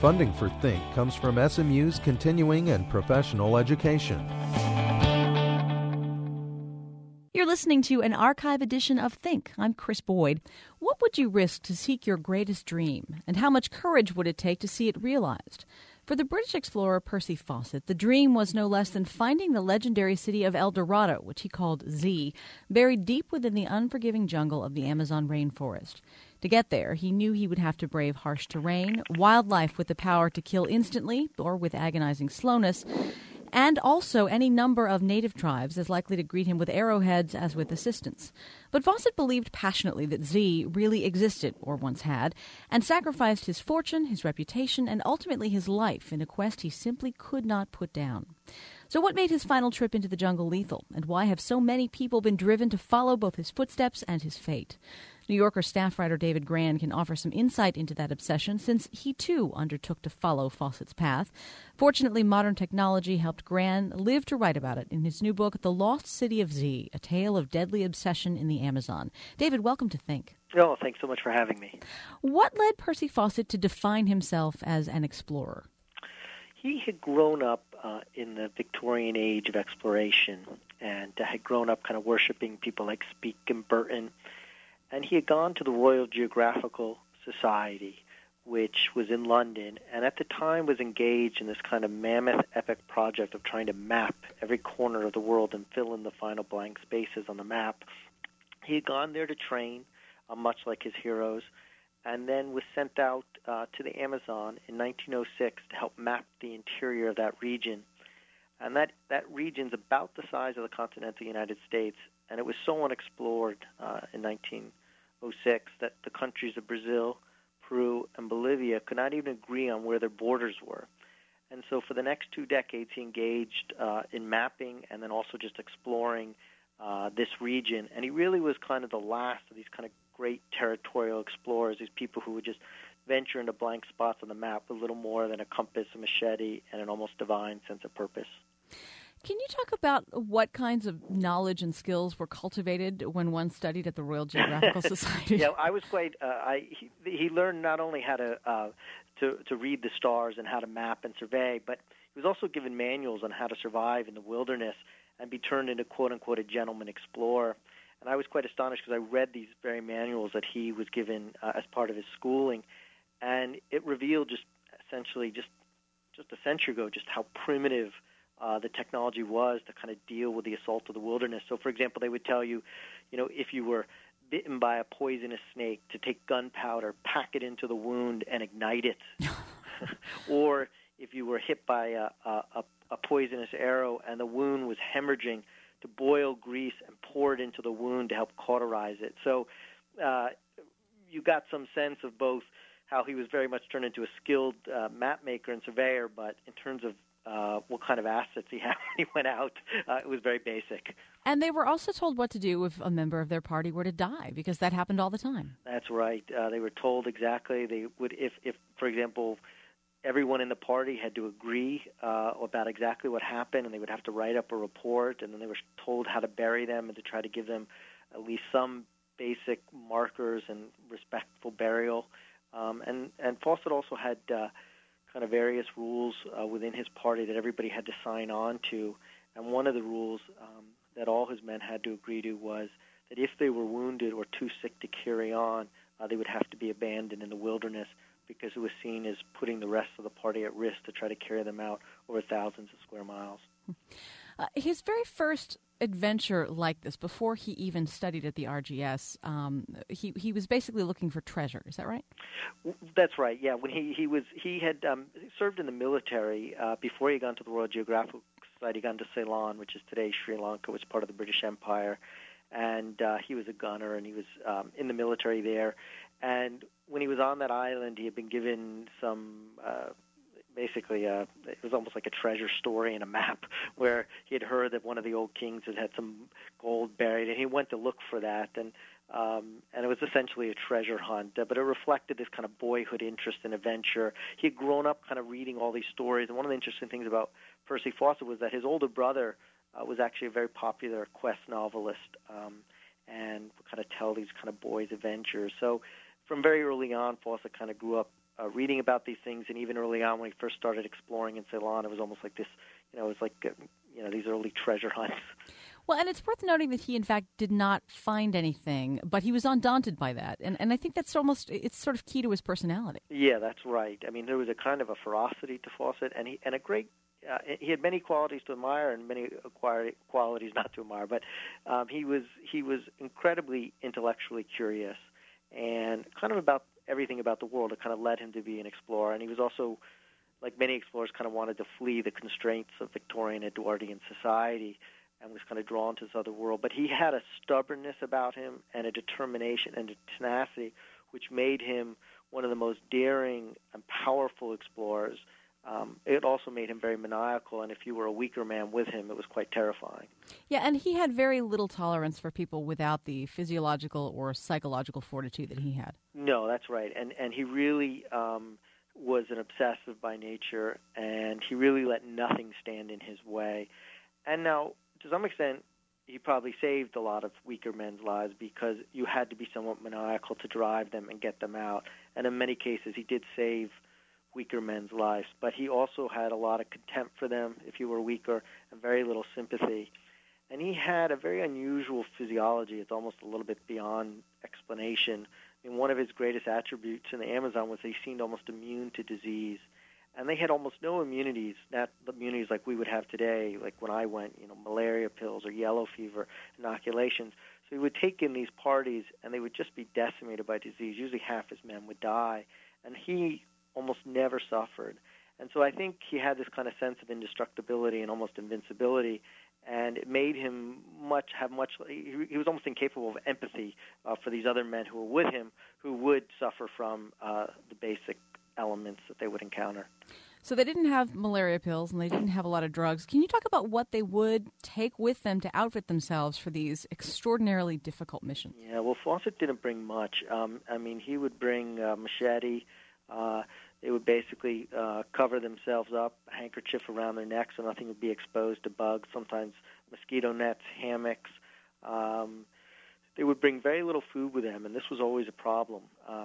Funding for Think comes from SMU's continuing and professional education. You're listening to an archive edition of Think. I'm Chris Boyd. What would you risk to seek your greatest dream, and how much courage would it take to see it realized? For the British explorer Percy Fawcett, the dream was no less than finding the legendary city of El Dorado, which he called Z, buried deep within the unforgiving jungle of the Amazon rainforest. To get there, he knew he would have to brave harsh terrain, wildlife with the power to kill instantly or with agonizing slowness, and also any number of native tribes as likely to greet him with arrowheads as with assistance. But Fawcett believed passionately that Z really existed, or once had, and sacrificed his fortune, his reputation, and ultimately his life in a quest he simply could not put down. So what made his final trip into the jungle lethal, and why have so many people been driven to follow both his footsteps and his fate? New Yorker staff writer David Grann can offer some insight into that obsession, since he too undertook to follow Fawcett's path. Fortunately, modern technology helped Grann live to write about it in his new book, The Lost City of Z, A Tale of Deadly Obsession in the Amazon. David, welcome to Think. Oh, thanks so much for having me. What led Percy Fawcett to define himself as an explorer? He had grown up in the Victorian age of exploration, and had grown up kind of worshiping people like Speke and Burton. And he had gone to the Royal Geographical Society, which was in London, and at the time was engaged in this kind of mammoth epic project of trying to map every corner of the world and fill in the final blank spaces on the map. He had gone there to train, much like his heroes, and then was sent out to the Amazon in 1906 to help map the interior of that region. And that region's about the size of the continental United States, and it was so unexplored in 1906 that the countries of Brazil, Peru, and Bolivia could not even agree on where their borders were. And so for the next 2 decades, he engaged in mapping and then also just exploring this region. And he really was kind of the last of these kind of great territorial explorers, these people who would just venture into blank spots on the map with little more than a compass, a machete, and an almost divine sense of purpose. Can you talk about what kinds of knowledge and skills were cultivated when one studied at the Royal Geographical Society? Yeah, I was quite. He learned not only how to read the stars and how to map and survey, but he was also given manuals on how to survive in the wilderness and be turned into quote unquote a gentleman explorer. And I was quite astonished because I read these very manuals that he was given as part of his schooling, and it revealed just a century ago just how primitive the technology was to kind of deal with the assault of the wilderness. So, for example, they would tell you, if you were bitten by a poisonous snake, to take gunpowder, pack it into the wound, and ignite it. Or if you were hit by a poisonous arrow and the wound was hemorrhaging, to boil grease and pour it into the wound to help cauterize it. So you got some sense of both how he was very much turned into a skilled map maker and surveyor, but in terms of what kind of assets he had when he went out, it was very basic. And they were also told what to do if a member of their party were to die, because that happened all the time. That's right. They were told exactly. They would, if for example, everyone in the party had to agree about exactly what happened, and they would have to write up a report, and then they were told how to bury them and to try to give them at least some basic markers and respectful burial. And Fawcett also had kind of various rules within his party that everybody had to sign on to. And one of the rules that all his men had to agree to was that if they were wounded or too sick to carry on, they would have to be abandoned in the wilderness, because it was seen as putting the rest of the party at risk to try to carry them out over thousands of square miles. His very first adventure like this, before he even studied at the RGS, he was basically looking for treasure. Is that right? That's right. Yeah, when he had served in the military before he got to the Royal Geographical Society. He got into Ceylon, which is today Sri Lanka, which is part of the British Empire, and he was a gunner, and he was in the military there. And when he was on that island, he had been given some. Basically, it was almost like a treasure story and a map, where he had heard that one of the old kings had some gold buried, and he went to look for that, and it was essentially a treasure hunt, but it reflected this kind of boyhood interest in adventure. He had grown up kind of reading all these stories, and one of the interesting things about Percy Fawcett was that his older brother was actually a very popular quest novelist, and would kind of tell these kind of boys' adventures. So from very early on, Fawcett kind of grew up reading about these things, and even early on when he first started exploring in Ceylon, it was almost like this, it was like, these early treasure hunts. Well, and it's worth noting that he, in fact, did not find anything, but he was undaunted by that. And I think that's it's sort of key to his personality. Yeah, that's right. I mean, there was a kind of a ferocity to Fawcett, and he had many qualities to admire and many qualities not to admire, but he was incredibly intellectually curious and kind of about everything about the world. It kind of led him to be an explorer, and he was also, like many explorers, kind of wanted to flee the constraints of Victorian Edwardian society and was kind of drawn to this other world. But he had a stubbornness about him and a determination and a tenacity which made him one of the most daring and powerful explorers. It also made him very maniacal, and if you were a weaker man with him, it was quite terrifying. Yeah, and he had very little tolerance for people without the physiological or psychological fortitude that he had. No, that's right. And he really was an obsessive by nature, and he really let nothing stand in his way. And now, to some extent, he probably saved a lot of weaker men's lives because you had to be somewhat maniacal to drive them and get them out. And in many cases, he did save weaker men's lives. But he also had a lot of contempt for them if you were weaker and very little sympathy. And he had a very unusual physiology. It's almost a little bit beyond explanation. I mean, one of his greatest attributes in the Amazon was he seemed almost immune to disease. And they had almost no immunities, not immunities like we would have today, like when I went, malaria pills or yellow fever inoculations. So he would take in these parties, and they would just be decimated by disease. Usually half his men would die, and he almost never suffered. And so I think he had this kind of sense of indestructibility and almost invincibility, and it made him he was almost incapable of empathy for these other men who were with him who would suffer from the basic elements that they would encounter. So they didn't have malaria pills and they didn't have a lot of drugs. Can you talk about what they would take with them to outfit themselves for these extraordinarily difficult missions? Yeah, well, Fawcett didn't bring much. He would bring machete. They would basically cover themselves up, a handkerchief around their neck so nothing would be exposed to bugs, sometimes mosquito nets, hammocks. They would bring very little food with them, and this was always a problem.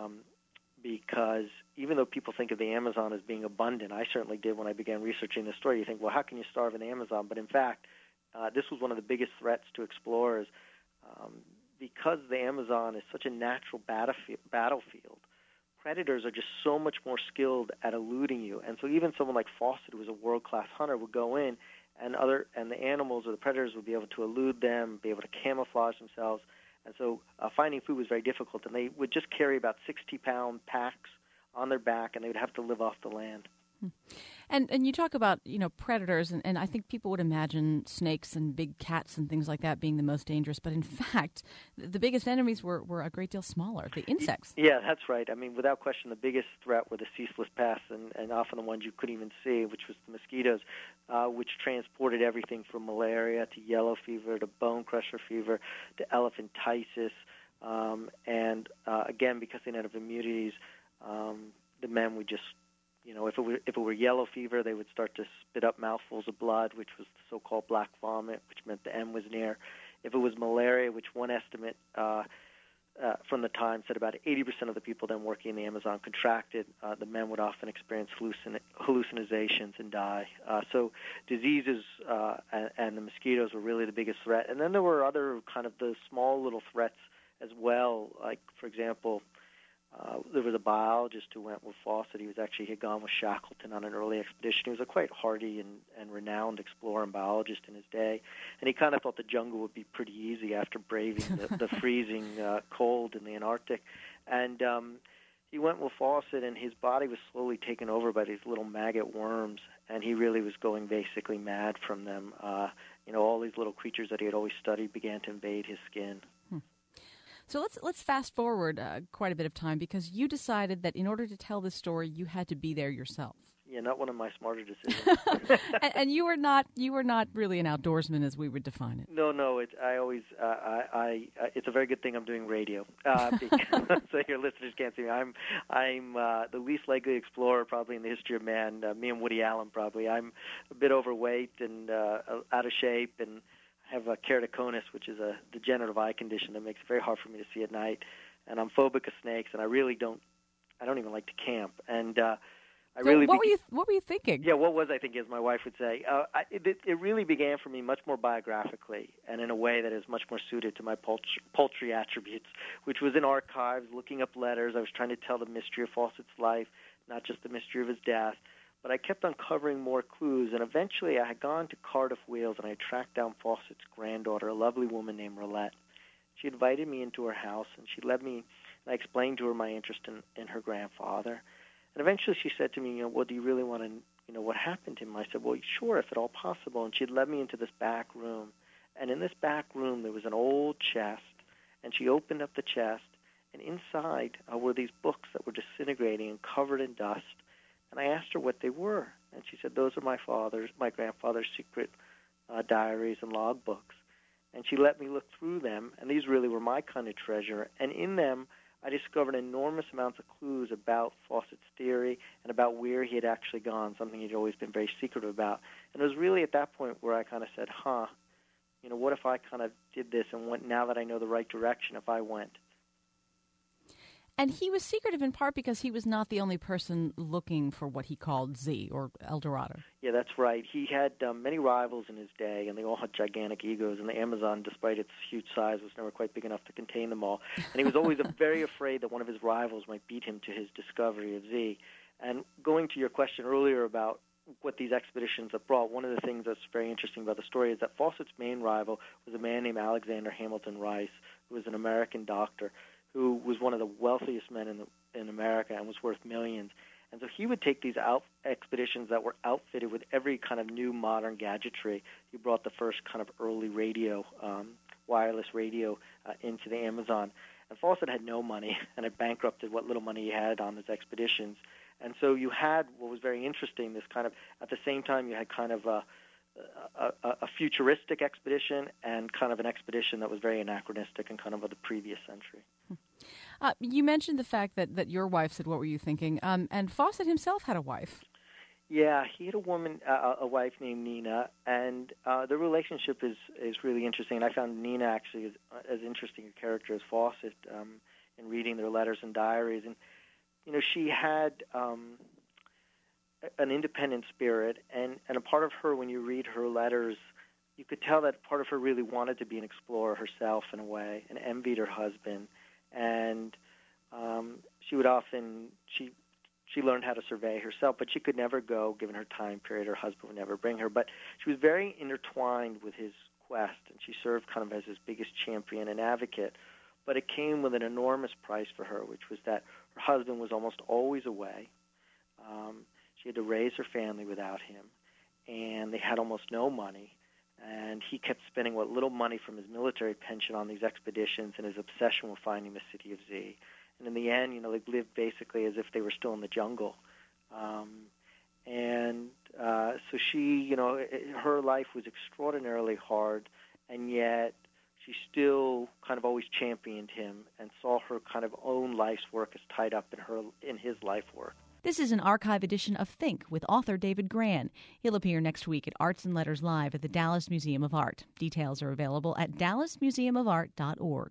Because even though people think of the Amazon as being abundant, I certainly did when I began researching this story. You think, well, how can you starve in the Amazon? But in fact, this was one of the biggest threats to explorers because the Amazon is such a natural battlefield. Predators are just so much more skilled at eluding you. And so even someone like Fawcett, who was a world-class hunter, would go in, and the animals or the predators would be able to elude them, be able to camouflage themselves. And so finding food was very difficult, and they would just carry about 60-pound packs on their back, and they would have to live off the land. And you talk about, predators, and I think people would imagine snakes and big cats and things like that being the most dangerous. But in fact, the biggest enemies were a great deal smaller, the insects. Yeah, that's right. I mean, without question, the biggest threat were the ceaseless pests, and often the ones you couldn't even see, which was the mosquitoes, which transported everything from malaria to yellow fever to bone crusher fever to elephantiasis. Again, because they didn't have immunities, the men would just, if it were yellow fever, they would start to spit up mouthfuls of blood, which was the so-called black vomit, which meant the end was near. If it was malaria, which one estimate from the time said about 80% of the people then working in the Amazon contracted, the men would often experience hallucinations and die. So diseases and the mosquitoes were really the biggest threat. And then there were other kind of the small little threats as well, like, for example, there was a biologist who went with Fawcett. He had gone with Shackleton on an early expedition. He was a quite hardy and renowned explorer and biologist in his day, and he kind of thought the jungle would be pretty easy after braving the freezing cold in the Antarctic. And he went with Fawcett, and his body was slowly taken over by these little maggot worms, and he really was going basically mad from them. All these little creatures that he had always studied began to invade his skin. So let's fast forward quite a bit of time, because you decided that in order to tell this story, you had to be there yourself. Yeah, not one of my smarter decisions. and you were not really an outdoorsman as we would define it. No. It's a very good thing I'm doing radio, because, so your listeners can't see me. I'm the least likely explorer probably in the history of man. Me and Woody Allen probably. I'm a bit overweight and out of shape, and have keratoconus, which is a degenerative eye condition that makes it very hard for me to see at night, and I'm phobic of snakes, and I really don't I don't even like to camp. And what were you thinking? Yeah, what was I thinking, as my wife would say? It really began for me much more biographically and in a way that is much more suited to my poultry attributes, which was in archives, looking up letters. I was trying to tell the mystery of Fawcett's life, not just the mystery of his death. But I kept uncovering more clues, and eventually I had gone to Cardiff, Wales, and I tracked down Fawcett's granddaughter, a lovely woman named Rolette. She invited me into her house, and she led me, and I explained to her my interest in her grandfather. And eventually she said to me, well, do you really want to, what happened to him? I said, well, sure, if at all possible. And she led me into this back room. And in this back room there was an old chest, and she opened up the chest, and inside were these books that were disintegrating and covered in dust. And I asked her what they were, and she said, those are my grandfather's secret diaries and log books. And she let me look through them, and these really were my kind of treasure. And in them, I discovered enormous amounts of clues about Fawcett's theory and about where he had actually gone, something he'd always been very secretive about. And it was really at that point where I kind of said, what if I kind of did this and went, now that I know the right direction, if I went? And he was secretive in part because he was not the only person looking for what he called Z, or El Dorado. Yeah, that's right. He had many rivals in his day, and they all had gigantic egos, and the Amazon, despite its huge size, was never quite big enough to contain them all. And he was always very afraid that one of his rivals might beat him to his discovery of Z. And going to your question earlier about what these expeditions have brought, one of the things that's very interesting about the story is that Fawcett's main rival was a man named Alexander Hamilton Rice, who was an American doctor, who was one of the wealthiest men in America and was worth millions. And so he would take these expeditions that were outfitted with every kind of new modern gadgetry. He brought the first kind of early radio, wireless radio, into the Amazon. And Fawcett had no money and had bankrupted what little money he had on his expeditions. And so you had what was very interesting, this kind of, at the same time you had kind of a futuristic expedition and kind of an expedition that was very anachronistic and kind of of the previous century. You mentioned the fact that your wife said, what were you thinking? And Fawcett himself had a wife. Yeah, he had a wife named Nina, and their relationship is really interesting. And I found Nina actually as interesting a character as Fawcett in reading their letters and diaries. And, she had an independent spirit, and a part of her, when you read her letters, you could tell that part of her really wanted to be an explorer herself in a way and envied her husband. And she would often, she learned how to survey herself, but she could never go, given her time period. Her husband would never bring her. But she was very intertwined with his quest, and she served kind of as his biggest champion and advocate. But it came with an enormous price for her, which was that her husband was almost always away. She had to raise her family without him, and they had almost no money. And he kept spending what little money from his military pension on these expeditions and his obsession with finding the city of Z. And in the end, they lived basically as if they were still in the jungle. So she, her life was extraordinarily hard, and yet she still kind of always championed him and saw her kind of own life's work as tied up in his life work. This is an archive edition of Think with author David Grann. He'll appear next week at Arts and Letters Live at the Dallas Museum of Art. Details are available at dallasmuseumofart.org.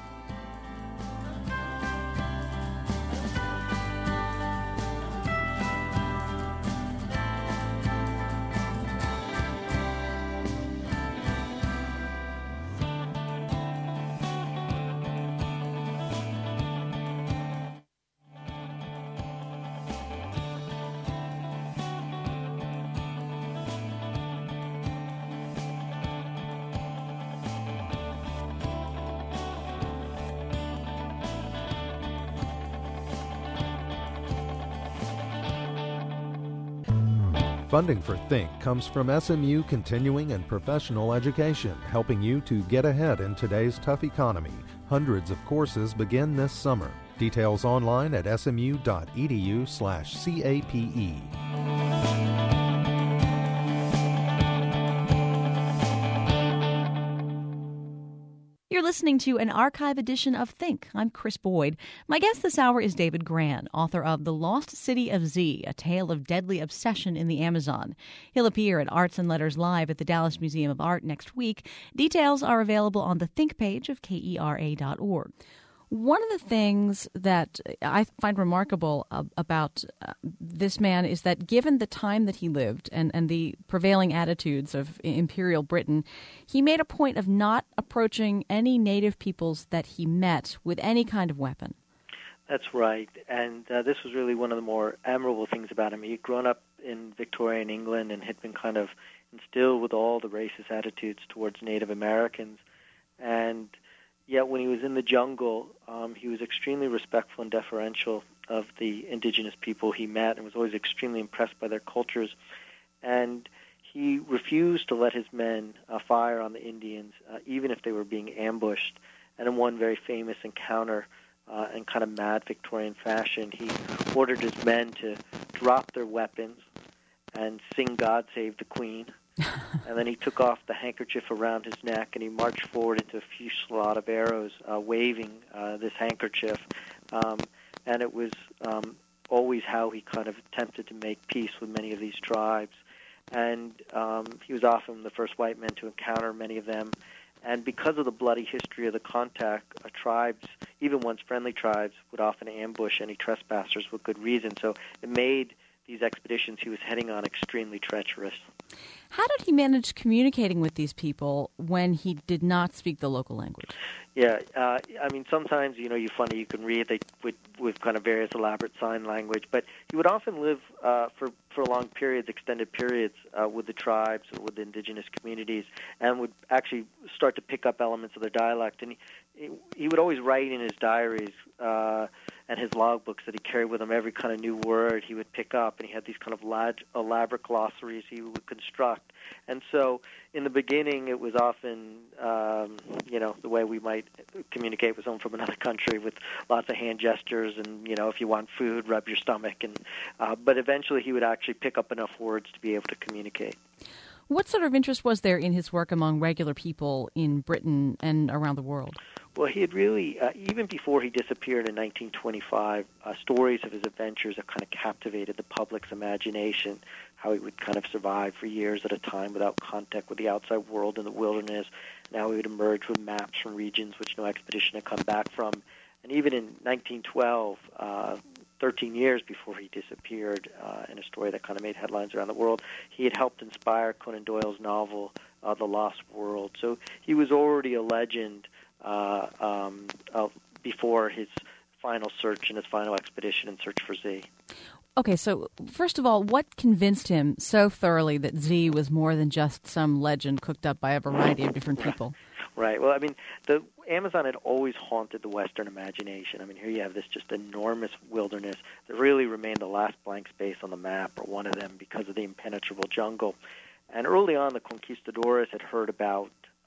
Funding for Think comes from SMU Continuing and Professional Education, helping you to get ahead in today's tough economy. Hundreds of courses begin this summer. Details online at smu.edu/CAPE. You're listening to an archive edition of Think. I'm Chris Boyd. My guest this hour is David Grann, author of The Lost City of Z, A Tale of Deadly Obsession in the Amazon. He'll appear at Arts and Letters Live at the Dallas Museum of Art next week. Details are available on the Think page of KERA.org. One of the things that I find remarkable about this man is that given the time that he lived and the prevailing attitudes of Imperial Britain, he made a point of not approaching any native peoples that he met with any kind of weapon. That's right, and this was really one of the more admirable things about him. He'd grown up in Victorian England and had been kind of instilled with all the racist attitudes towards Native Americans, and yet when he was in the jungle, he was extremely respectful and deferential of the indigenous people he met and was always extremely impressed by their cultures. And he refused to let his men fire on the Indians, even if they were being ambushed. And in one very famous encounter, in kind of mad Victorian fashion, he ordered his men to drop their weapons and sing God Save the Queen. And then he took off the handkerchief around his neck and he marched forward into a fusillade of arrows, waving this handkerchief. And it was always how he kind of attempted to make peace with many of these tribes. And he was often the first white man to encounter many of them. And because of the bloody history of the contact, tribes, even once friendly tribes, would often ambush any trespassers with good reason. So it made these expeditions he was heading on extremely treacherous. How did he manage communicating with these people when he did not speak the local language? Yeah, I mean, sometimes, you can read with kind of various elaborate sign language, but he would often live for long periods, extended periods, with the tribes or with the indigenous communities, and would actually start to pick up elements of their dialect. And he would always write in his diaries and his logbooks that he carried with him every kind of new word he would pick up, and he had these kind of elaborate glossaries he would construct. And so in the beginning, it was often, the way we might communicate with someone from another country with lots of hand gestures and, if you want food, rub your stomach. And but eventually he would actually pick up enough words to be able to communicate. What sort of interest was there in his work among regular people in Britain and around the world? Well, he had really, even before he disappeared in 1925, stories of his adventures have kind of captivated the public's imagination, how he would kind of survive for years at a time without contact with the outside world in the wilderness, and how he would emerge with maps from regions which no expedition had come back from. And even in 1912, 13 years before he disappeared, in a story that kind of made headlines around the world, he had helped inspire Conan Doyle's novel, The Lost World. So he was already a legend before his final search and his final expedition in search for Z. Okay, so first of all, what convinced him so thoroughly that Z was more than just some legend cooked up by a variety of different people? Right. Well, I mean, the Amazon had always haunted the Western imagination. I mean, here you have this just enormous wilderness that really remained the last blank space on the map, or one of them, because of the impenetrable jungle. And early on, the conquistadores had heard about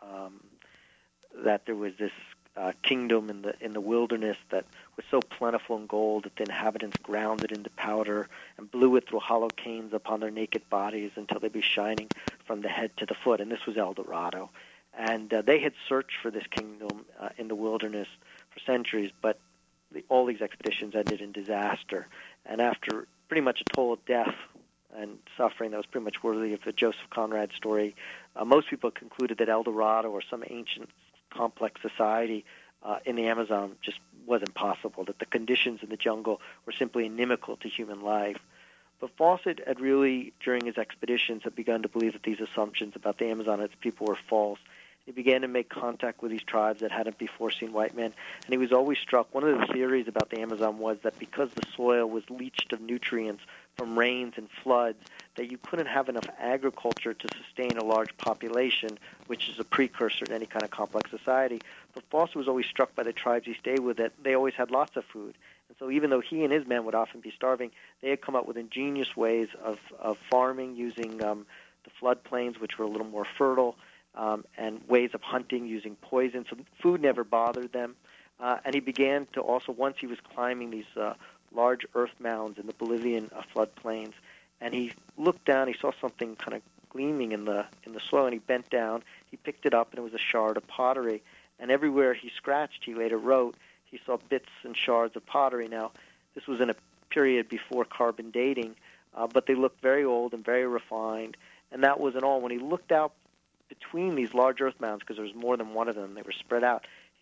that there was this kingdom in the wilderness that was so plentiful in gold that the inhabitants ground it into powder and blew it through hollow canes upon their naked bodies until they'd be shining from the head to the foot. And this was El Dorado. And they had searched for this kingdom in the wilderness for centuries, but all these expeditions ended in disaster. And after pretty much a total death and suffering that was pretty much worthy of the Joseph Conrad story, most people concluded that El Dorado or some ancient complex society in the Amazon just wasn't possible, that the conditions in the jungle were simply inimical to human life. But Fawcett had really, during his expeditions, had begun to believe that these assumptions about the Amazon and its people were false. He began to make contact with these tribes that hadn't before seen white men, and he was always struck. One of the theories about the Amazon was that because the soil was leached of nutrients from rains and floods, that you couldn't have enough agriculture to sustain a large population, which is a precursor to any kind of complex society. But Fawcett was always struck by the tribes he stayed with, that they always had lots of food. And so even though he and his men would often be starving, they had come up with ingenious ways of farming using the floodplains, which were a little more fertile, and ways of hunting using poison. So food never bothered them. And he began to also, once he was climbing these large earth mounds in the Bolivian floodplains, and he looked down, he saw something kind of gleaming in the soil, and he bent down, he picked it up, and it was a shard of pottery. And everywhere he scratched, he later wrote, he saw bits and shards of pottery. Now, this was in a period before carbon dating, but they looked very old and very refined, and that wasn't all. When he looked out between these large earth mounds, because there was more than one of them, they were spread out, he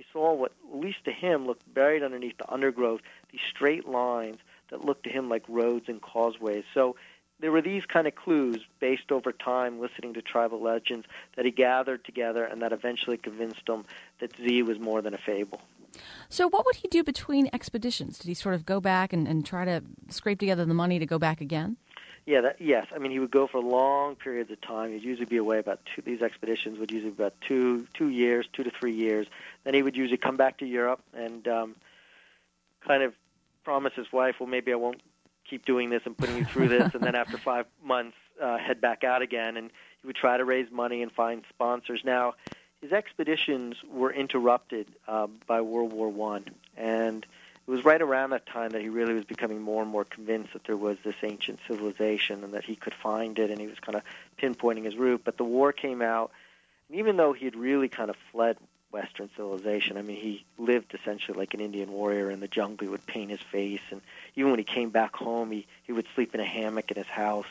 he saw what, at least to him, looked buried underneath the undergrowth, these straight lines that looked to him like roads and causeways. So there were these kind of clues based over time, listening to tribal legends, that he gathered together and that eventually convinced him that Z was more than a fable. So what would he do between expeditions? Did he sort of go back and try to scrape together the money to go back again? Yeah, yes. I mean, he would go for long periods of time. He'd usually be away about these expeditions would usually be about 2 years, 2 to 3 years. Then he would usually come back to Europe and kind of promise his wife, well, maybe I won't keep doing this and putting you through this. And then after 5 months, head back out again. And he would try to raise money and find sponsors. Now, his expeditions were interrupted by World War I. And it was right around that time that he really was becoming more and more convinced that there was this ancient civilization and that he could find it, and he was kind of pinpointing his route. But the war came out, and even though he had really kind of fled Western civilization, I mean, he lived essentially like an Indian warrior in the jungle. He would paint his face, and even when he came back home, he would sleep in a hammock in his house.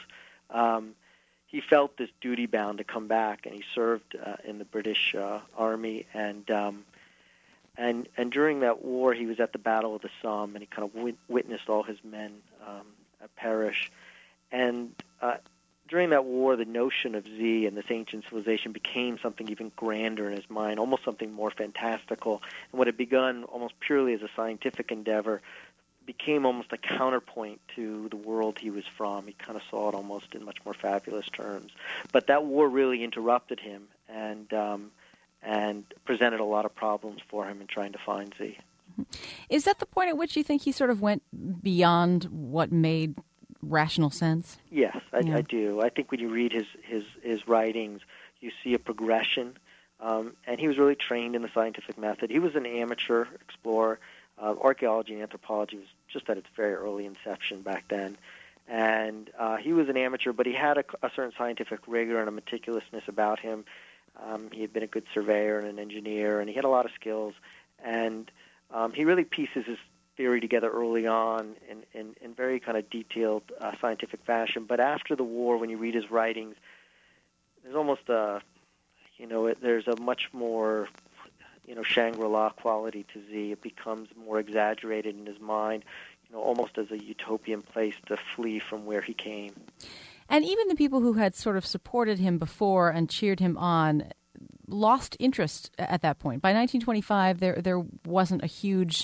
He felt this duty bound to come back, and he served in the British Army, and during that war, he was at the Battle of the Somme, and he kind of witnessed all his men perish. And during that war, the notion of Z and this ancient civilization became something even grander in his mind, almost something more fantastical. And what had begun almost purely as a scientific endeavor became almost a counterpoint to the world he was from. He kind of saw it almost in much more fabulous terms. But that war really interrupted him, and presented a lot of problems for him in trying to find Z. Is that the point at which you think he sort of went beyond what made rational sense? Yes, I do. I think when you read his writings, you see a progression, and he was really trained in the scientific method. He was an amateur explorer. Archaeology and anthropology was just at its very early inception back then. And he was an amateur, but he had a certain scientific rigor and a meticulousness about him. He had been a good surveyor and an engineer, and he had a lot of skills. And he really pieces his theory together early on in very kind of detailed scientific fashion. But after the war, when you read his writings, there's almost there's a much more, Shangri-La quality to Z. It becomes more exaggerated in his mind, almost as a utopian place to flee from where he came. And even the people who had sort of supported him before and cheered him on lost interest at that point. By 1925, there wasn't a huge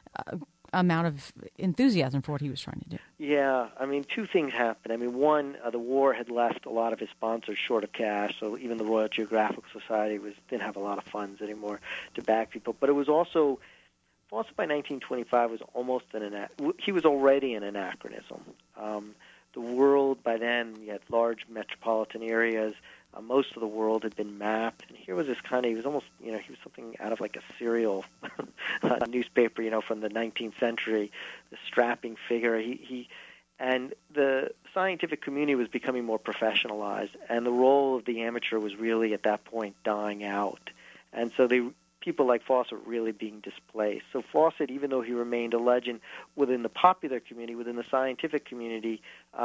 amount of enthusiasm for what he was trying to do. Yeah, I mean, two things happened. I mean, one, the war had left a lot of his sponsors short of cash, so even the Royal Geographical Society didn't have a lot of funds anymore to back people. But it was also by 1925 was almost he was already an anachronism. The world by then, you had large metropolitan areas. Most of the world had been mapped, and here was this he was almost, he was something out of like a serial newspaper, from the 19th century, the strapping figure. And the scientific community was becoming more professionalized, and the role of the amateur was really at that point dying out. And so people like Fawcett really being displaced. So Fawcett, even though he remained a legend within the popular community, within the scientific community,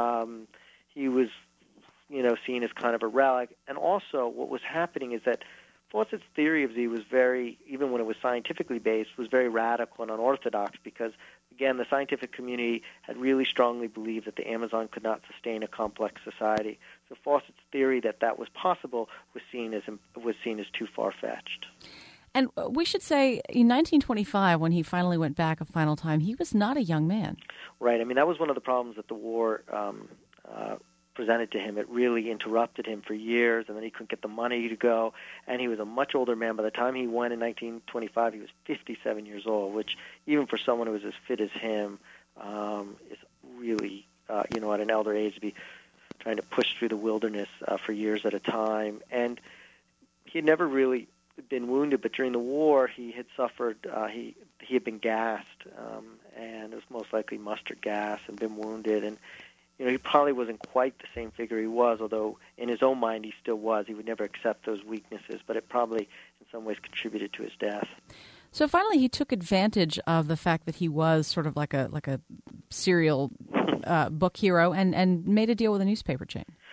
he was seen as kind of a relic. And also what was happening is that Fawcett's theory of Z was even when it was scientifically based, was very radical and unorthodox because, again, the scientific community had really strongly believed that the Amazon could not sustain a complex society. So Fawcett's theory that was possible was seen as too far-fetched. And we should say, in 1925, when he finally went back a final time, he was not a young man. Right. I mean, that was one of the problems that the war presented to him. It really interrupted him for years, and then he couldn't get the money to go. And he was a much older man. By the time he went in 1925, he was 57 years old, which even for someone who was as fit as him is really, at an elder age to be trying to push through the wilderness for years at a time. And he had never really been wounded, but during the war he had suffered, he had been gassed, and it was most likely mustard gas, and been wounded. And he probably wasn't quite the same figure he was, although in his own mind he still was. He would never accept those weaknesses, but it probably in some ways contributed to his death. So finally he took advantage of the fact that he was sort of like a serial book hero and made a deal with a newspaper chain.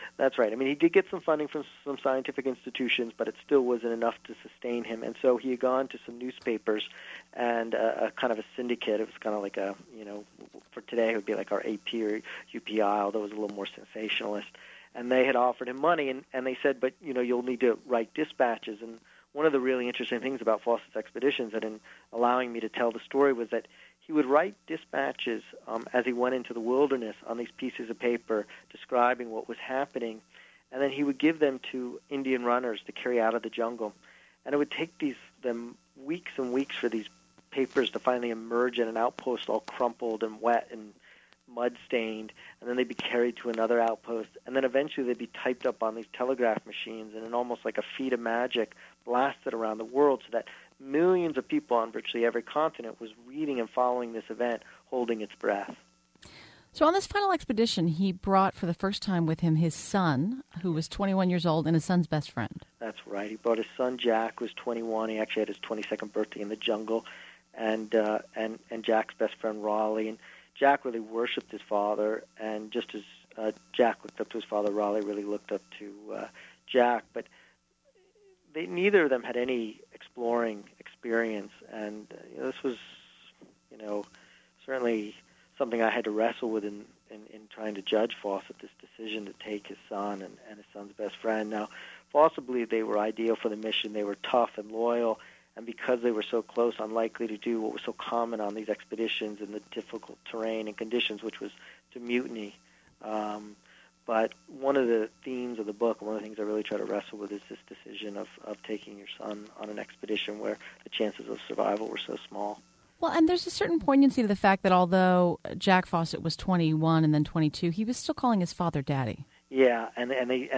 That's right. I mean, he did get some funding from some scientific institutions, but it still wasn't enough to sustain him. And so he had gone to some newspapers and a kind of a syndicate. It was kind of like a, for today it would be like our AP or UPI, although it was a little more sensationalist. And they had offered him money, and they said, but, you'll need to write dispatches. And one of the really interesting things about Fawcett's expeditions and in allowing me to tell the story was that he would write dispatches as he went into the wilderness on these pieces of paper describing what was happening, and then he would give them to Indian runners to carry out of the jungle. And it would take them weeks and weeks for these papers to finally emerge at an outpost all crumpled and wet and mud-stained, and then they'd be carried to another outpost, and then eventually they'd be typed up on these telegraph machines and in almost like a feat of magic blasted around the world so that millions of people on virtually every continent was reading and following this event, holding its breath. So on this final expedition, he brought for the first time with him his son, who was 21 years old, and his son's best friend. That's right. He brought his son, Jack, who was 21. He actually had his 22nd birthday in the jungle, and Jack's best friend, Raleigh. And Jack really worshipped his father, and just as Jack looked up to his father, Raleigh really looked up to Jack. But neither of them had any exploring experience, and this was, certainly something I had to wrestle with in trying to judge Fawcett, this decision to take his son and his son's best friend. Now, Fawcett believed they were ideal for the mission. They were tough and loyal, and because they were so close, unlikely to do what was so common on these expeditions in the difficult terrain and conditions, which was to mutiny. But one of the themes of the book, one of the things I really try to wrestle with, is this decision of taking your son on an expedition where the chances of survival were so small. Well, and there's a certain poignancy to the fact that although Jack Fawcett was 21 and then 22, he was still calling his father Daddy. Yeah, and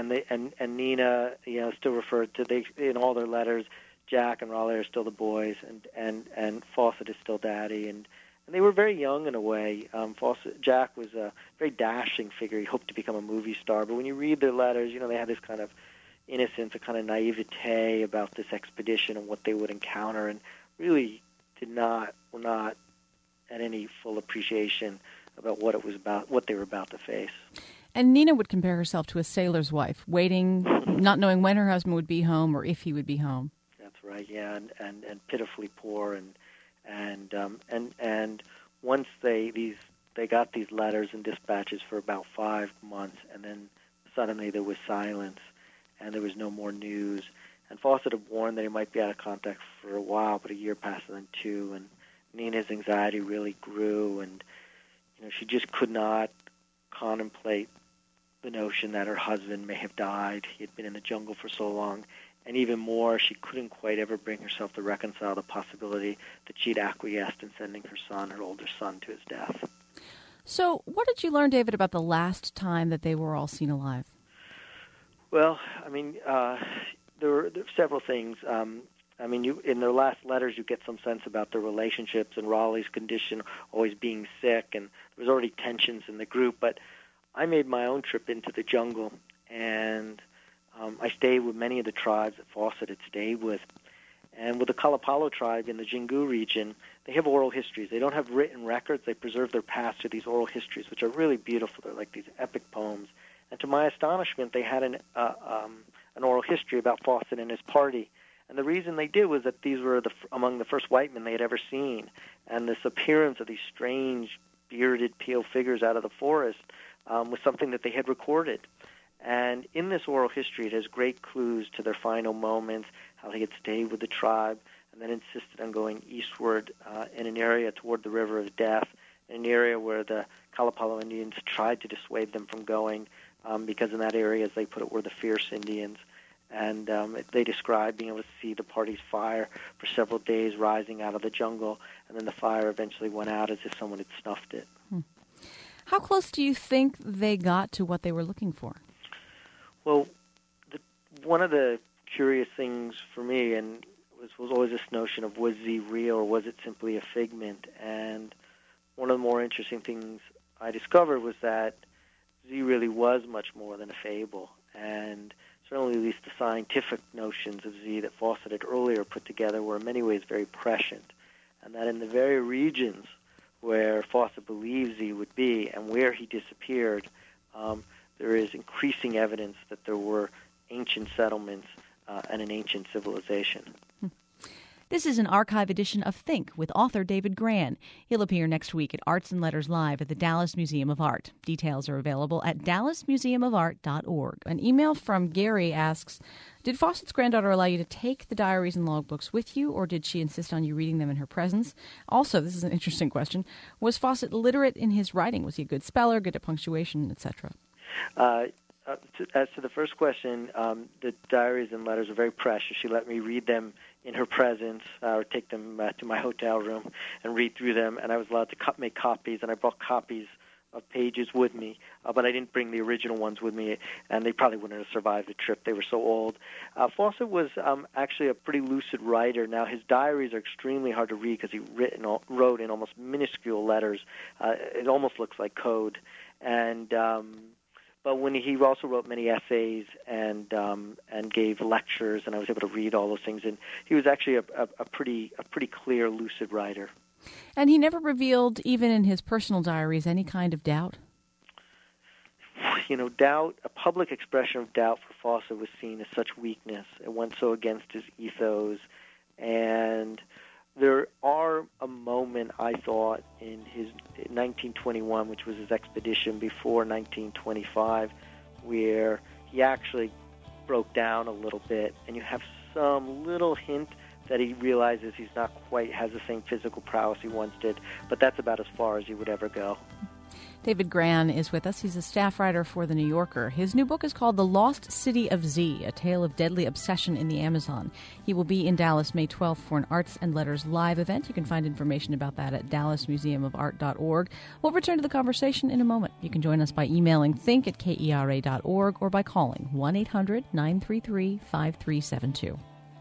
Nina, still referred to in all their letters. Jack and Raleigh are still the boys, and Fawcett is still Daddy, and they were very young in a way. Jack was a very dashing figure. He hoped to become a movie star, but when you read their letters, they had this kind of innocence, a kind of naivete about this expedition and what they would encounter, and really were not at any full appreciation about what it was about, what they were about to face. And Nina would compare herself to a sailor's wife, waiting, not knowing when her husband would be home or if he would be home. That's right, yeah, and pitifully poor, and once they got these letters and dispatches for about 5 months, and then suddenly there was silence, and there was no more news. And Fawcett had warned that he might be out of contact for a while, but a year passed, and then 2, and Nina's anxiety really grew, and she just could not contemplate the notion that her husband may have died. He had been in the jungle for so long. And even more, she couldn't quite ever bring herself to reconcile the possibility that she'd acquiesced in sending her older son, to his death. So what did you learn, David, about the last time that they were all seen alive? Well, I mean, there were several things. In their last letters, you get some sense about their relationships and Raleigh's condition, always being sick, and there was already tensions in the group. But I made my own trip into the jungle, and I stayed with many of the tribes that Fawcett had stayed with. And with the Kalapalo tribe in the Jingu region, they have oral histories. They don't have written records. They preserve their past through these oral histories, which are really beautiful. They're like these epic poems. And to my astonishment, they had an oral history about Fawcett and his party. And the reason they did was that these were among the first white men they had ever seen. And this appearance of these strange, bearded, pale figures out of the forest was something that they had recorded. And in this oral history, it has great clues to their final moments, how they had stayed with the tribe, and then insisted on going eastward in an area toward the River of Death, in an area where the Kalapalo Indians tried to dissuade them from going, because in that area, as they put it, were the fierce Indians. And they described being able to see the party's fire for several days rising out of the jungle, and then the fire eventually went out as if someone had snuffed it. How close do you think they got to what they were looking for? Well, one of the curious things for me was always this notion of, was Z real or was it simply a figment? And one of the more interesting things I discovered was that Z really was much more than a fable. And certainly at least the scientific notions of Z that Fawcett had earlier put together were in many ways very prescient. And that in the very regions where Fawcett believed Z would be and where he disappeared, there is incredible increasing evidence that there were ancient settlements and an ancient civilization. This is an archive edition of Think with author David Grann. He'll appear next week at Arts and Letters Live at the Dallas Museum of Art. Details are available at dallasmuseumofart.org. An email from Gary asks, did Fawcett's granddaughter allow you to take the diaries and logbooks with you, or did she insist on you reading them in her presence? Also, this is an interesting question, was Fawcett literate in his writing? Was he a good speller, good at punctuation, etc.? As to the first question, the diaries and letters are very precious. She let me read them in her presence or take them to my hotel room and read through them, and I was allowed to make copies, and I brought copies of pages with me, but I didn't bring the original ones with me, and they probably wouldn't have survived the trip. They were so old. Fawcett was actually a pretty lucid writer. Now, his diaries are extremely hard to read because he wrote in almost minuscule letters. It almost looks like code. But when he also wrote many essays and gave lectures, and I was able to read all those things. And he was actually a pretty clear, lucid writer. And he never revealed, even in his personal diaries, any kind of doubt? Doubt, a public expression of doubt for Fawcett was seen as such weakness. It went so against his ethos. And there are a moment, I thought, in his 1921, which was his expedition before 1925, where he actually broke down a little bit, and you have some little hint that he realizes he's not quite has the same physical prowess he once did, but that's about as far as he would ever go. David Grann is with us. He's a staff writer for The New Yorker. His new book is called The Lost City of Z, A Tale of Deadly Obsession in the Amazon. He will be in Dallas May 12th for an Arts and Letters Live event. You can find information about that at dallasmuseumofart.org. We'll return to the conversation in a moment. You can join us by emailing think@kera.org or by calling 1-800-933-5372.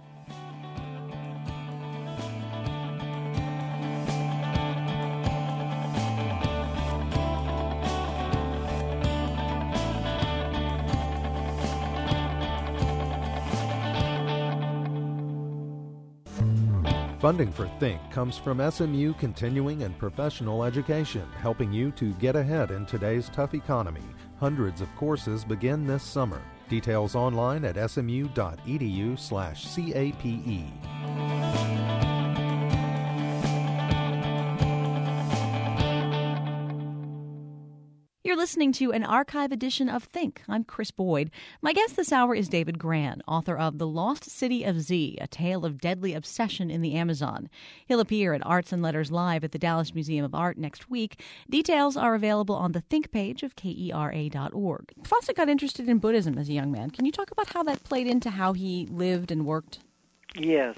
Funding for Think comes from SMU Continuing and Professional Education, helping you to get ahead in today's tough economy. Hundreds of courses begin this summer. Details online at smu.edu/CAPE. You're listening to an archive edition of Think. I'm Chris Boyd. My guest this hour is David Grann, author of The Lost City of Z, A Tale of Deadly Obsession in the Amazon. He'll appear at Arts and Letters Live at the Dallas Museum of Art next week. Details are available on the Think page of KERA.org. Fawcett got interested in Buddhism as a young man. Can you talk about how that played into how he lived and worked? Yes.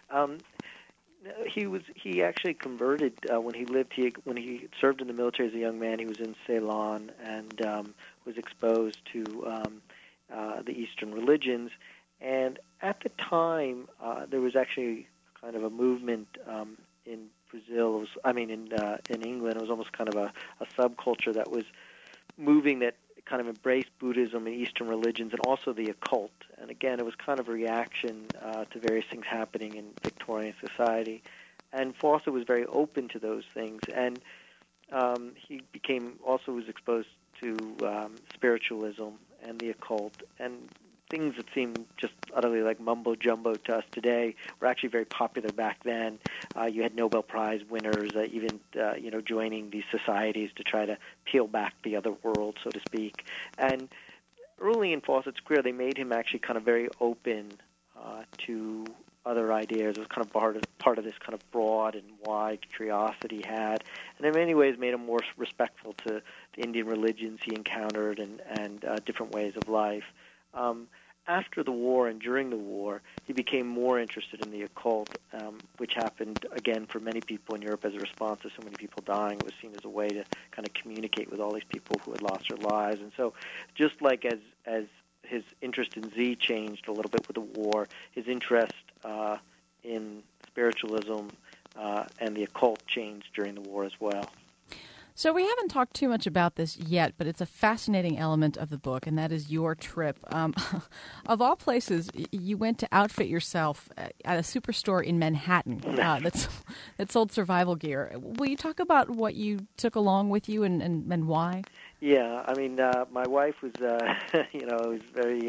He actually converted when he served in the military as a young man. He was in Ceylon and was exposed to the Eastern religions. And at the time, there was actually kind of a movement in Brazil. In England, it was almost kind of a subculture that was moving that kind of embraced Buddhism and Eastern religions and also the occult. And again, it was kind of a reaction to various things happening in Victorian society. And Fawcett was very open to those things. And he was exposed to spiritualism and the occult. And things that seem just utterly like mumbo-jumbo to us today were actually very popular back then. You had Nobel Prize winners joining these societies to try to peel back the other world, so to speak. And early in Fawcett's career, they made him actually kind of very open to other ideas. It was kind of part of this kind of broad and wide curiosity he had, and in many ways made him more respectful to the Indian religions he encountered and different ways of life. After the war and during the war, he became more interested in the occult, which happened, again, for many people in Europe as a response to so many people dying. It was seen as a way to kind of communicate with all these people who had lost their lives. And so just like as his interest in Z changed a little bit with the war, his interest in spiritualism and the occult changed during the war as well. So we haven't talked too much about this yet, but it's a fascinating element of the book, and that is your trip. Of all places, you went to outfit yourself at a superstore in Manhattan that sold survival gear. Will you talk about what you took along with you and why? Yeah, I mean, my wife was, was very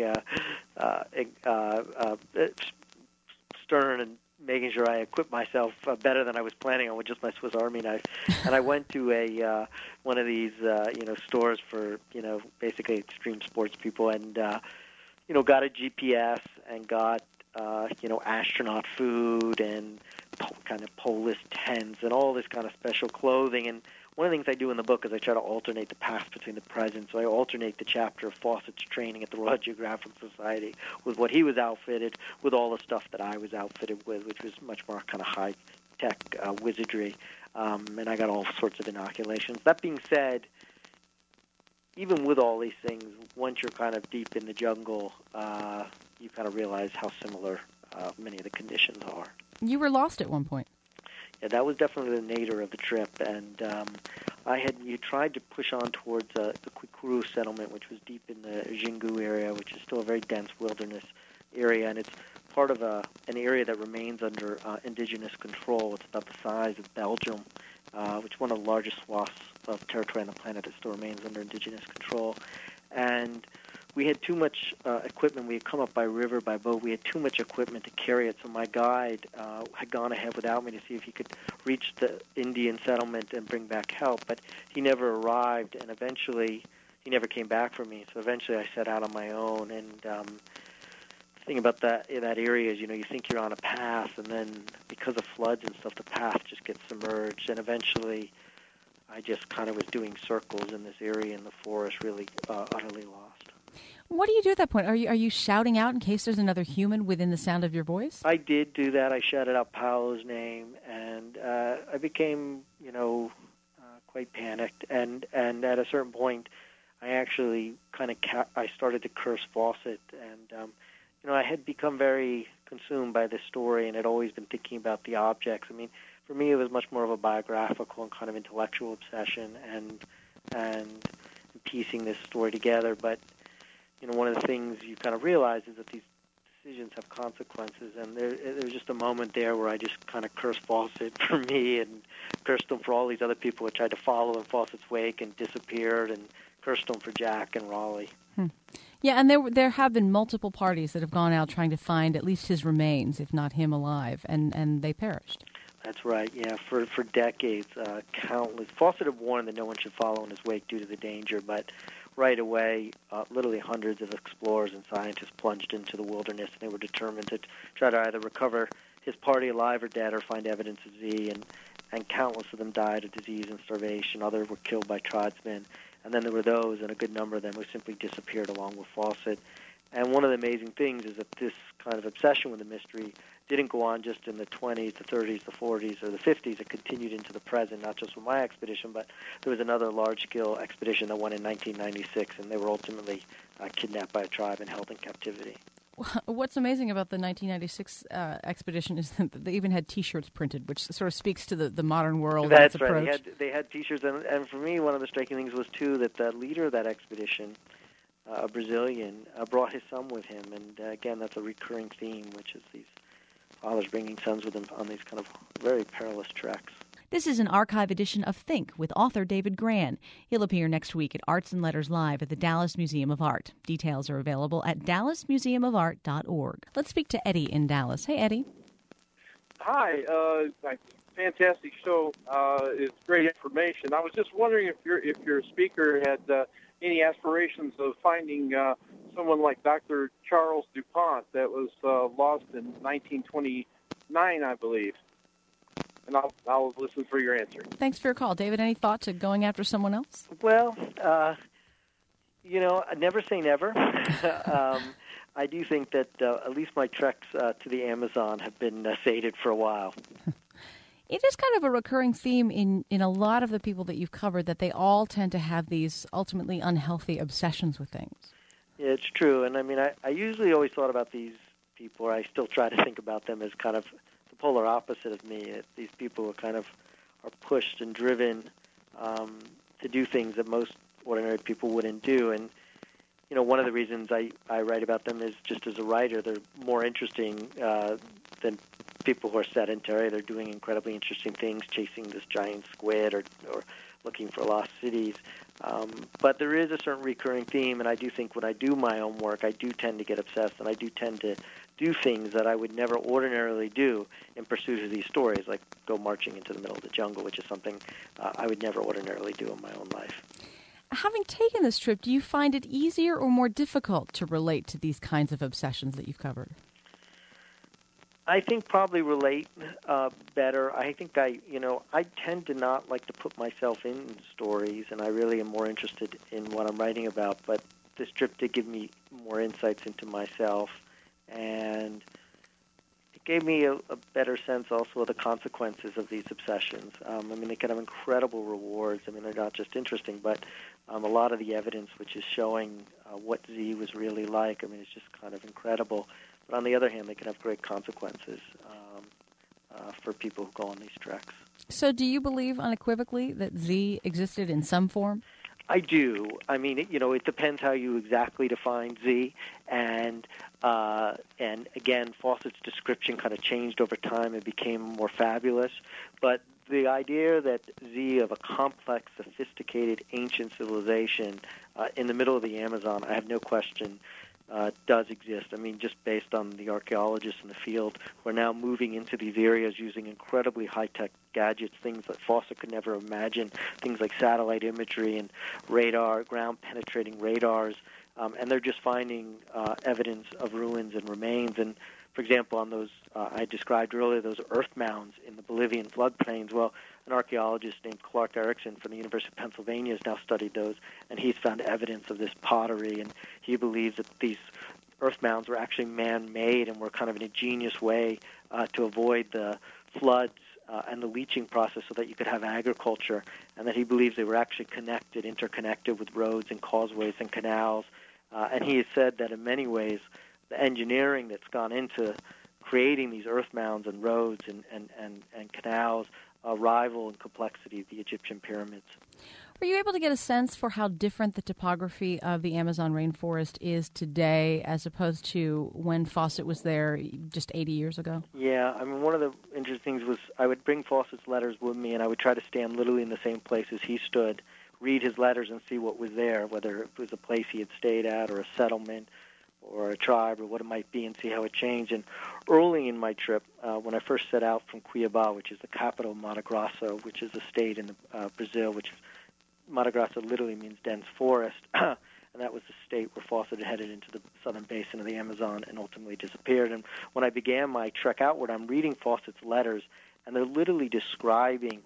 stern and making sure I equipped myself better than I was planning on with just my Swiss Army knife. And I went to a one of these stores for basically extreme sports people, and got a GPS and got astronaut food and kind of Polish tents and all this kind of special clothing. And one of the things I do in the book is I try to alternate the past between the present. So I alternate the chapter of Fawcett's training at the Royal Geographic Society with what he was outfitted with all the stuff that I was outfitted with, which was much more kind of high-tech wizardry. And I got all sorts of inoculations. That being said, even with all these things, once you're kind of deep in the jungle, you kind of realize how similar many of the conditions are. You were lost at one point. Yeah, that was definitely the nadir of the trip, and we tried to push on towards the Kwikuru settlement, which was deep in the Xingu area, which is still a very dense wilderness area, and it's part of an area that remains under indigenous control. It's about the size of Belgium, which is one of the largest swaths of territory on the planet that still remains under indigenous control. And we had too much equipment. We had come up by river, by boat. We had too much equipment to carry it, so my guide had gone ahead without me to see if he could reach the Indian settlement and bring back help, but he never arrived, and eventually he never came back for me. So eventually I set out on my own, and the thing about that area is, you think you're on a path, and then because of floods and stuff, the path just gets submerged, and eventually I just kind of was doing circles in this area in the forest, really utterly lost. What do you do at that point? Are you shouting out in case there's another human within the sound of your voice? I did do that. I shouted out Paolo's name, and I became, quite panicked. And at a certain point, I actually I started to curse Fawcett, and I had become very consumed by this story, and had always been thinking about the objects. I mean, for me, it was much more of a biographical and kind of intellectual obsession, and piecing this story together, but. One of the things you kind of realize is that these decisions have consequences, and there was just a moment there where I just kind of cursed Fawcett for me and cursed him for all these other people who tried to follow in Fawcett's wake and disappeared, and cursed him for Jack and Raleigh. Yeah, and there have been multiple parties that have gone out trying to find at least his remains, if not him alive, and they perished. That's right, yeah. For decades, countless. Fawcett had warned that no one should follow in his wake due to the danger, but right away, literally hundreds of explorers and scientists plunged into the wilderness, and they were determined to try to either recover his party alive or dead or find evidence of Z, and countless of them died of disease and starvation. Others were killed by tribesmen, and then there were those, and a good number of them, who simply disappeared along with Fawcett. And one of the amazing things is that this kind of obsession with the mystery didn't go on just in the 20s, the 30s, the 40s, or the 50s. It continued into the present, not just with my expedition, but there was another large-scale expedition that went in 1996, and they were ultimately kidnapped by a tribe and held in captivity. What's amazing about the 1996 expedition is that they even had T-shirts printed, which sort of speaks to the modern world. That's and its right. Approach. They had T-shirts, and for me, one of the striking things was, too, that the leader of that expedition, a Brazilian, brought his son with him, and again, that's a recurring theme, which is these fathers bringing sons with them on these kind of very perilous treks. This is an archive edition of Think with author David Grann. He'll appear next week at Arts and Letters Live at the Dallas Museum of Art. Details are available at dallasmuseumofart.org. Let's speak to Eddie in Dallas. Hey, Eddie. Hi. Fantastic show. It's great information. I was just wondering if your speaker had any aspirations of finding someone like Dr. Charles DuPont that was lost in 1929, I believe. And I'll listen for your answer. Thanks for your call. David, any thought to going after someone else? Well, never say never. I do think that at least my treks to the Amazon have been sated for a while. It is kind of a recurring theme in a lot of the people that you've covered, that they all tend to have these ultimately unhealthy obsessions with things. Yeah, it's true. And I mean, I usually always thought about these people, or I still try to think about them as kind of the polar opposite of me. These people are pushed and driven to do things that most ordinary people wouldn't do. And, one of the reasons I write about them is just as a writer, they're more interesting than people who are sedentary. They're doing incredibly interesting things, chasing this giant squid or looking for lost cities. But there is a certain recurring theme, and I do think when I do my own work, I do tend to get obsessed, and I do tend to do things that I would never ordinarily do in pursuit of these stories, like go marching into the middle of the jungle, which is something I would never ordinarily do in my own life. Having taken this trip, do you find it easier or more difficult to relate to these kinds of obsessions that you've covered? I think probably relate better. I think I tend to not like to put myself in stories, and I really am more interested in what I'm writing about. But this trip did give me more insights into myself, and it gave me a better sense also of the consequences of these obsessions. They can have incredible rewards. They're not just interesting, but a lot of the evidence which is showing what Z was really like, it's just kind of incredible. But on the other hand, they can have great consequences for people who go on these treks. So do you believe unequivocally that Z existed in some form? I do. It depends how you exactly define Z, and again, Fawcett's description kind of changed over time and became more fabulous. But the idea that Z of a complex, sophisticated, ancient civilization in the middle of the Amazon, I have no question, does exist. Just based on the archaeologists in the field, we're now moving into these areas using incredibly high-tech gadgets, things that Fawcett could never imagine, things like satellite imagery and radar, ground-penetrating radars, and they're just finding evidence of ruins and remains. And, for example, on those I described earlier, those earth mounds in the Bolivian floodplains, well, an archaeologist named Clark Erickson from the University of Pennsylvania has now studied those, and he's found evidence of this pottery, and he believes that these earth mounds were actually man-made and were kind of an ingenious way to avoid the floods and the leaching process so that you could have agriculture, and that he believes they were actually interconnected with roads and causeways and canals. And he has said that in many ways, the engineering that's gone into creating these earth mounds and roads and canals rival in complexity the Egyptian pyramids. Were you able to get a sense for how different the topography of the Amazon rainforest is today as opposed to when Fawcett was there just 80 years ago? Yeah, one of the interesting things was I would bring Fawcett's letters with me, and I would try to stand literally in the same place as he stood, read his letters and see what was there, whether it was a place he had stayed at or a settlement or a tribe or what it might be, and see how it changed. And early in my trip, when I first set out from Cuiabá, which is the capital of Mato Grosso, which is a state in Brazil, which Mato Grosso literally means dense forest, and that was the state where Fawcett had headed into the southern basin of the Amazon and ultimately disappeared. And when I began my trek outward, I'm reading Fawcett's letters, and they're literally describing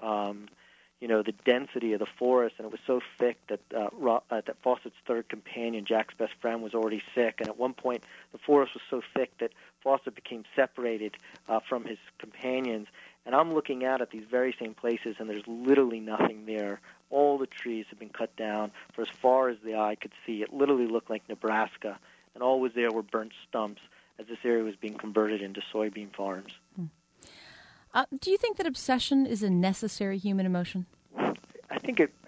the density of the forest, and it was so thick that Fawcett's third companion, Jack's best friend, was already sick. And at one point, the forest was so thick that Fawcett became separated from his companions. And I'm looking out at these very same places, and there's literally nothing there. All the trees have been cut down for as far as the eye could see. It literally looked like Nebraska, and all was there were burnt stumps as this area was being converted into soybean farms. Do you think that obsession is a necessary human emotion? I think it's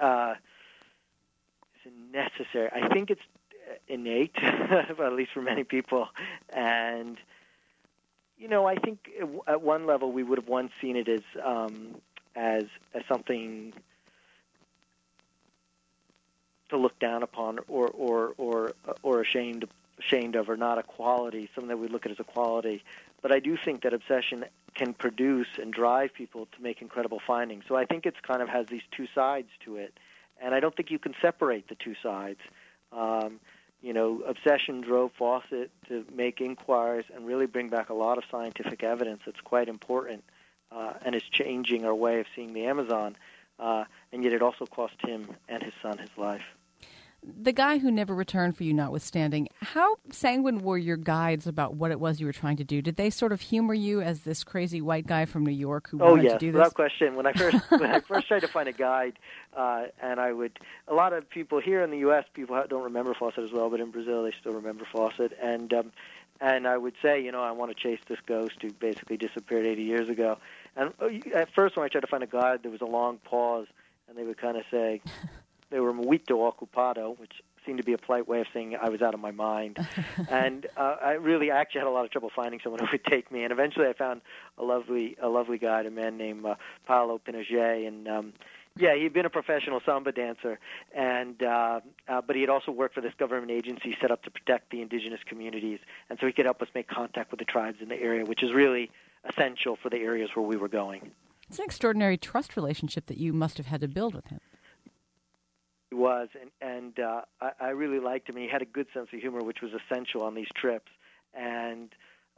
necessary. I think it's innate, at least for many people. And, I think at one level we would have once seen it as something to look down upon or ashamed of, or not a quality, something that we look at as a quality. But I do think that obsession can produce and drive people to make incredible findings. So I think it's kind of has these two sides to it, and I don't think you can separate the two sides. Obsession drove Fawcett to make inquiries and really bring back a lot of scientific evidence that's quite important and is changing our way of seeing the Amazon, and yet it also cost him and his son his life. The guy who never returned for you notwithstanding, how sanguine were your guides about what it was you were trying to do? Did they sort of humor you as this crazy white guy from New York who wanted to do this? Without question. When I first tried to find a guide, and a lot of people here in the U.S., people don't remember Fawcett as well, but in Brazil they still remember Fawcett. And I would say, I want to chase this ghost who basically disappeared 80 years ago. And at first when I tried to find a guide, there was a long pause, and they would kind of say, they were muito ocupado, which seemed to be a polite way of saying I was out of my mind. And I actually had a lot of trouble finding someone who would take me. And eventually I found a lovely guide, a man named Paulo Pinochet, and Yeah, he'd been a professional samba dancer, and but he had also worked for this government agency set up to protect the indigenous communities, and so he could help us make contact with the tribes in the area, which is really essential for the areas where we were going. It's an extraordinary trust relationship that you must have had to build with him. He was, and I really liked him. He had a good sense of humor, which was essential on these trips, and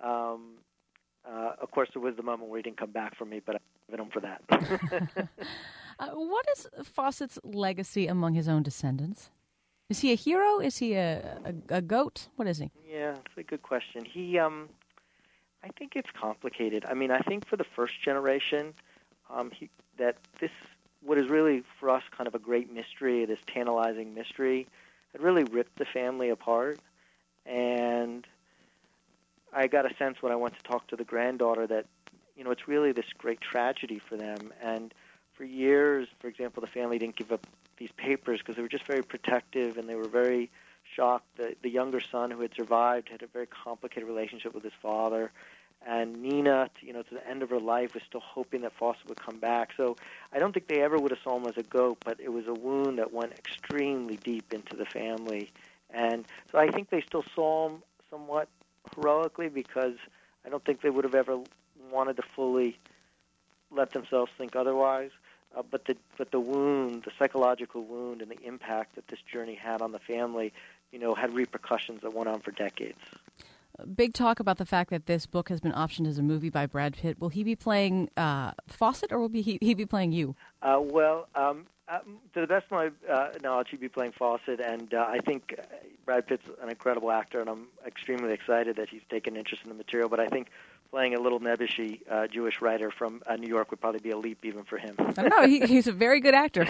of course, there was the moment where he didn't come back for me, but I've given him for that. What is Fawcett's legacy among his own descendants? Is he a hero? Is he a goat? What is he? Yeah, it's a good question. He, I think it's complicated. I mean, I think for the first generation, that this, what is really for us kind of a great mystery, this tantalizing mystery, had really ripped the family apart. And I got a sense when I went to talk to the granddaughter that, it's really this great tragedy for them. And for years, for example, the family didn't give up these papers because they were just very protective and they were very shocked. The younger son who had survived had a very complicated relationship with his father. And Nina, to the end of her life, was still hoping that Fawcett would come back. So I don't think they ever would have saw him as a goat, but it was a wound that went extremely deep into the family. And so I think they still saw him somewhat heroically because I don't think they would have ever wanted to fully let themselves think otherwise. But the wound, the psychological wound, and the impact that this journey had on the family, had repercussions that went on for decades. Big talk about the fact that this book has been optioned as a movie by Brad Pitt. Will he be playing Fawcett, or will he be playing you? To the best of my knowledge, he'd be playing Fawcett, and I think Brad Pitt's an incredible actor, and I'm extremely excited that he's taken interest in the material. But I think playing a little nebbishy Jewish writer from New York would probably be a leap even for him. I don't know. He's a very good actor.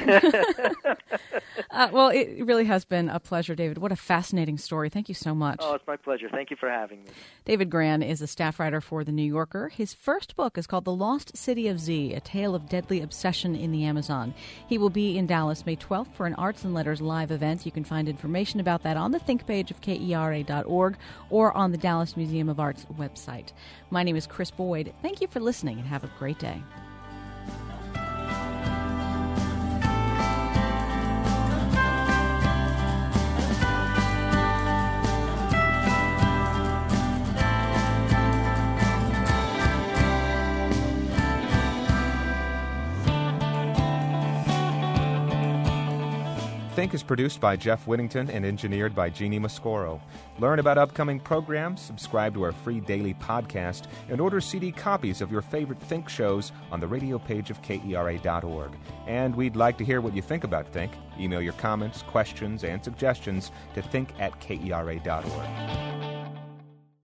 Well, it really has been a pleasure, David. What a fascinating story. Thank you so much. Oh, it's my pleasure. Thank you for having me. David Grann is a staff writer for The New Yorker. His first book is called The Lost City of Z, A Tale of Deadly Obsession in the Amazon. He will be in Dallas May 12th for an Arts and Letters live event. You can find information about that on the Think page of KERA.org or on the Dallas Museum of Art's website. My name is Chris Boyd. Thank you for listening and have a great day. Think is produced by Jeff Whittington and engineered by Jeannie Mascoro. Learn about upcoming programs, subscribe to our free daily podcast, and order CD copies of your favorite Think shows on the radio page of KERA.org. And we'd like to hear what you think about Think. Email your comments, questions, and suggestions to think@KERA.org.